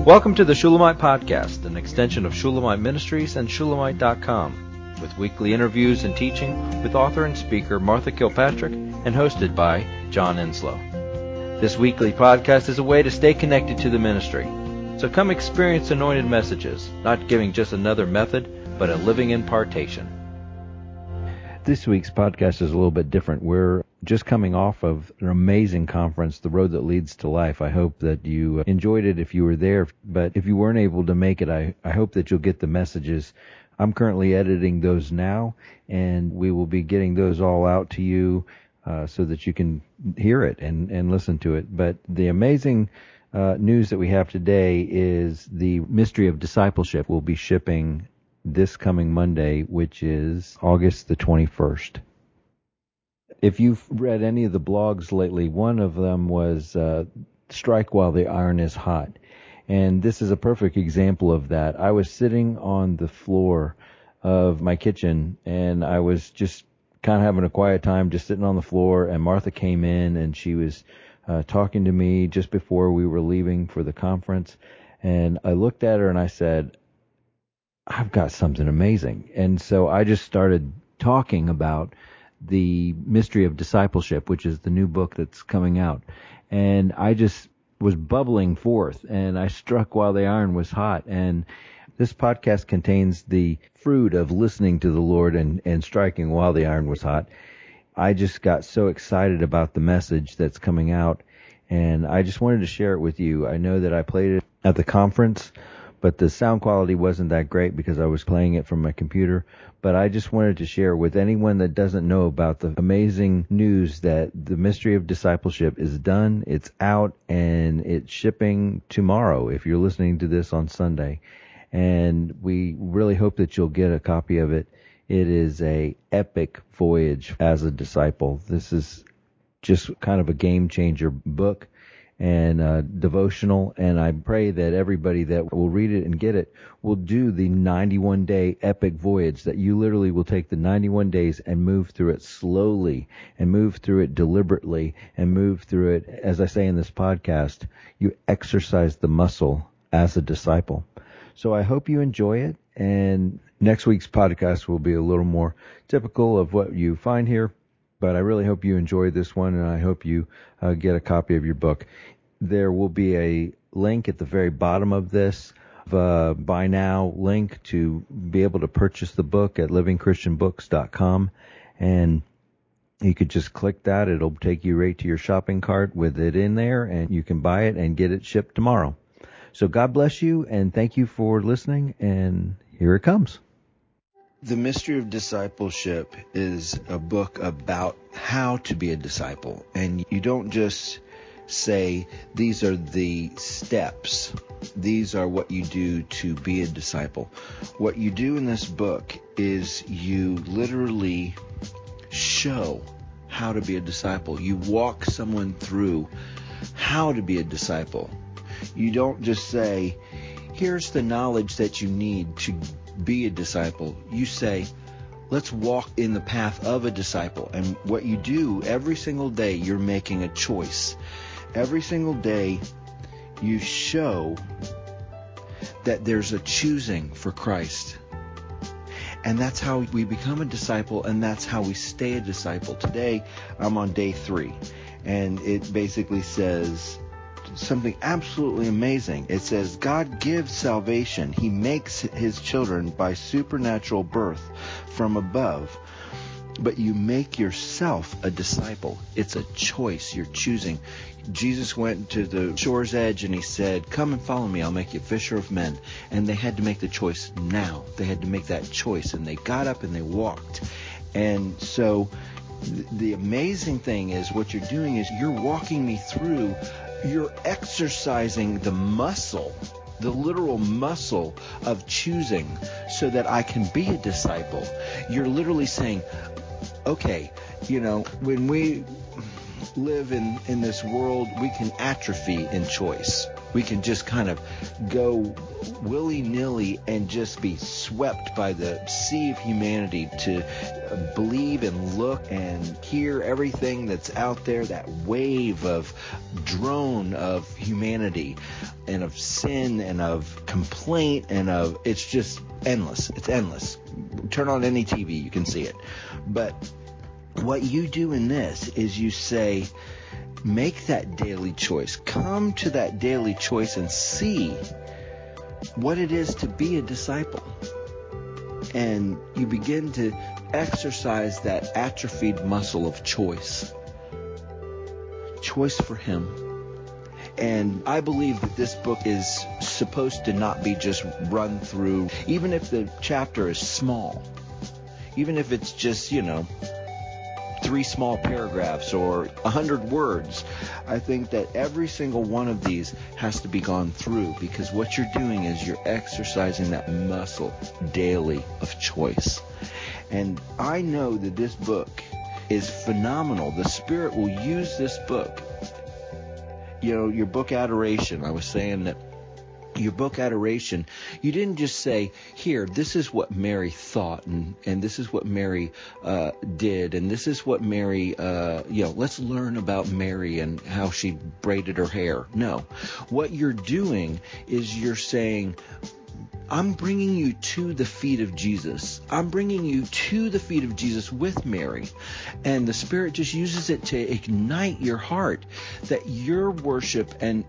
Welcome to the Shulamite Podcast, an extension of Shulamite Ministries and Shulamite.com, with weekly interviews and teaching with author and speaker Martha Kilpatrick and hosted by John Enslow. This weekly podcast is a way to stay connected to the ministry. So come experience anointed messages, not giving just another method, but a living impartation. This week's podcast is a little bit different. We're just coming off of an amazing conference, The Road That Leads to Life. I hope that you enjoyed it if you were there, but if you weren't able to make it, I hope that you'll get the messages. I'm currently editing those now, and we will be getting those all out to you so that you can hear it and listen to it. But the amazing news that we have today is the Mystery of Discipleship will be shipping this coming Monday, which is August the 21st. If you've read any of the blogs lately, one of them was Strike While the Iron is Hot. And this is a perfect example of that. I was sitting on the floor of my kitchen, and I was just kind of having a quiet time, just sitting on the floor, and Martha came in, and she was talking to me just before we were leaving for the conference. And I looked at her and I said, I've got something amazing. And so I just started talking about the Mystery of Discipleship, which is the new book that's coming out. And I just was bubbling forth, and I struck while the iron was hot. And this podcast contains the fruit of listening to the Lord and striking while the iron was hot. I just got so excited about the message that's coming out, and I just wanted to share it with you. I know that I played it at the conference, but the sound quality wasn't that great because I was playing it from my computer. But I just wanted to share with anyone that doesn't know about the amazing news that the Mystery of Discipleship is done, it's out, and it's shipping tomorrow if you're listening to this on Sunday. And we really hope that you'll get a copy of it. It is a epic voyage as a disciple. This is just kind of a game changer book and devotional, and I pray that everybody that will read it and get it will do the 91-day epic voyage, that you literally will take the 91 days and move through it slowly and move through it deliberately and move through it, as I say in this podcast, you exercise the muscle as a disciple. So I hope you enjoy it, and next week's podcast will be a little more typical of what you find here. But I really hope you enjoy this one, and I hope you get a copy of your book. There will be a link at the very bottom of this, buy now link to be able to purchase the book at livingchristianbooks.com. And you could just click that. It'll take you right to your shopping cart with it in there, and you can buy it and get it shipped tomorrow. So God bless you, and thank you for listening, and here it comes. The Mystery of Discipleship is a book about how to be a disciple. And you don't just say, these are the steps. These are what you do to be a disciple. What you do in this book is you literally show how to be a disciple. You walk someone through how to be a disciple. You don't just say, here's the knowledge that you need to be a disciple. You say, let's walk in the path of a disciple. And what you do every single day, you're making a choice. Every single day, you show that there's a choosing for Christ. And that's how we become a disciple, and that's how we stay a disciple. Today, I'm on day 3, and it basically says something absolutely amazing. It says, God gives salvation. He makes his children by supernatural birth from above. But you make yourself a disciple. It's a choice. You're choosing. Jesus went to the shore's edge and he said, come and follow me. I'll make you a fisher of men. And they had to make the choice now. They had to make that choice. And they got up and they walked. And so the amazing thing is what you're doing is you're walking me through. You're exercising the muscle, the literal muscle of choosing so that I can be a disciple. You're literally saying, okay, when we live in this world, we can atrophy in choice. We can just kind of go willy-nilly and just be swept by the sea of humanity to believe and look and hear everything that's out there, that wave of drone of humanity and of sin and of complaint and of, it's just endless. It's endless. Turn on any TV, you can see it. But what you do in this is you say, make that daily choice. Come to that daily choice and see what it is to be a disciple. And you begin to exercise that atrophied muscle of choice. Choice for Him. And I believe that this book is supposed to not be just run through, even if the chapter is small, even if it's just, 3 small paragraphs or 100 words. I think that every single one of these has to be gone through, because what you're doing is you're exercising that muscle daily of choice. And I know that this book is phenomenal. The Spirit will use this book. Your book Adoration, I was saying that your book Adoration, you didn't just say, here, this is what Mary thought, and this is what Mary did, and this is what Mary, let's learn about Mary and how she braided her hair. No. What you're doing is you're saying, I'm bringing you to the feet of Jesus. I'm bringing you to the feet of Jesus with Mary. And the Spirit just uses it to ignite your heart, that your worship, and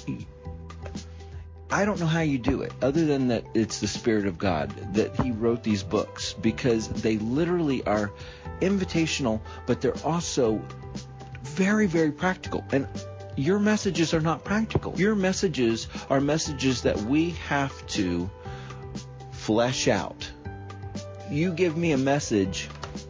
I don't know how you do it, other than that it's the Spirit of God, that He wrote these books, because they literally are invitational, but they're also very, very practical. And your messages are not practical. Your messages are messages that we have to flesh out. You give me a message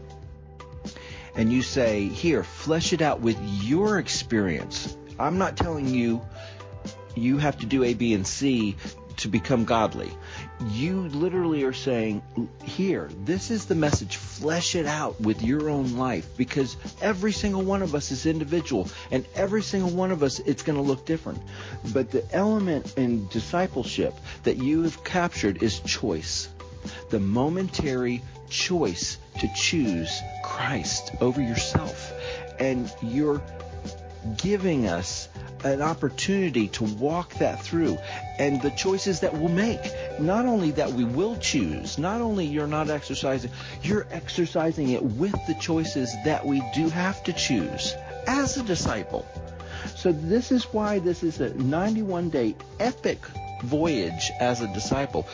and you say, here, flesh it out with your experience. I'm not telling you you have to do A, B, and C to become godly. You literally are saying, here, this is the message. Flesh it out with your own life, because every single one of us is individual, and every single one of us, it's going to look different. But the element in discipleship that you have captured is choice. The momentary choice to choose Christ over yourself. And you're giving us an opportunity to walk that through, and the choices that we'll make. Not only that we will choose, not only you're not exercising, you're exercising it with the choices that we do have to choose as a disciple. So this is why this is a 91-day epic voyage as a disciple.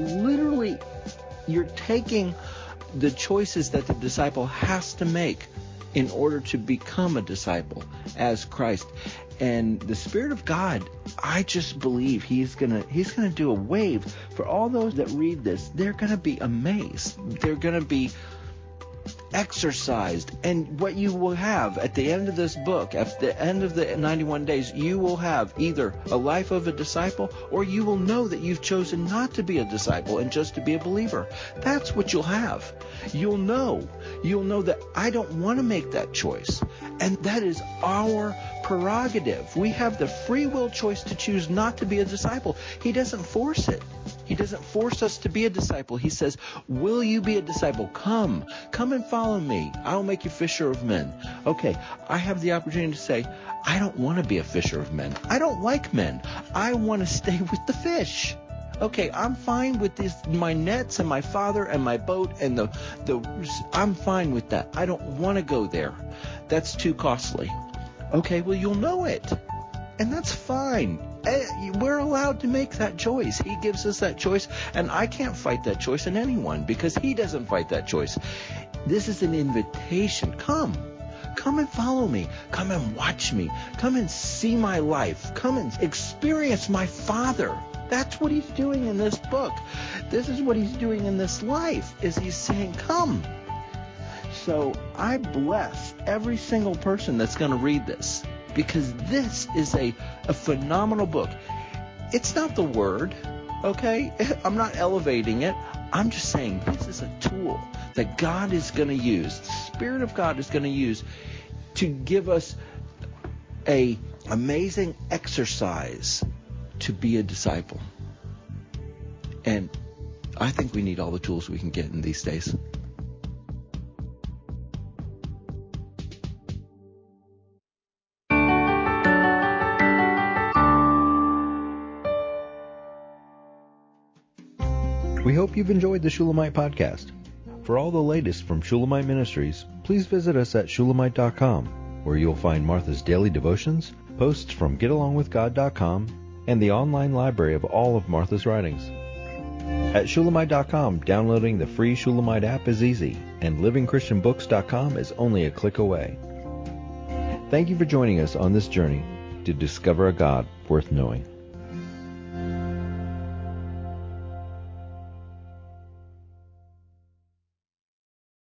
You're taking the choices that the disciple has to make in order to become a disciple as Christ. And the Spirit of God, I just believe He's gonna do a wave for all those that read this. They're gonna be amazed. They're gonna be exercised. And what you will have at the end of this book, at the end of the 91 days, you will have either a life of a disciple, or you will know that you've chosen not to be a disciple and just to be a believer. That's what you'll have. You'll know that I don't want to make that choice. And that is our prerogative. We have the free will choice to choose not to be a disciple. He doesn't force it. He doesn't force us to be a disciple. He says, will you be a disciple? Come and follow me. I'll make you fisher of men. Okay, I have the opportunity to say, I don't want to be a fisher of men. I don't like men. I want to stay with the fish. Okay, I'm fine with my nets and my father and my boat and I'm fine with that. I don't want to go there. That's too costly. Okay, well, you'll know it. And that's fine. We're allowed to make that choice. He gives us that choice, and I can't fight that choice in anyone, because He doesn't fight that choice. This is an invitation. Come and follow me. Come and watch me. Come and see my life. Come and experience my Father. That's what He's doing in this book. This is what He's doing in this life, is He's saying, come. So I bless every single person that's going to read this, because this is a phenomenal book. It's not the Word, okay? I'm not elevating it. I'm just saying this is a tool that God is going to use, the Spirit of God is going to use to give us a amazing exercise to be a disciple. And I think we need all the tools we can get in these days. We hope you've enjoyed the Shulamite podcast. For all the latest from Shulamite Ministries, please visit us at shulamite.com, where you'll find Martha's daily devotions, posts from getalongwithgod.com, and the online library of all of Martha's writings. At shulamite.com, downloading the free Shulamite app is easy, and livingchristianbooks.com is only a click away. Thank you for joining us on this journey to discover a God worth knowing.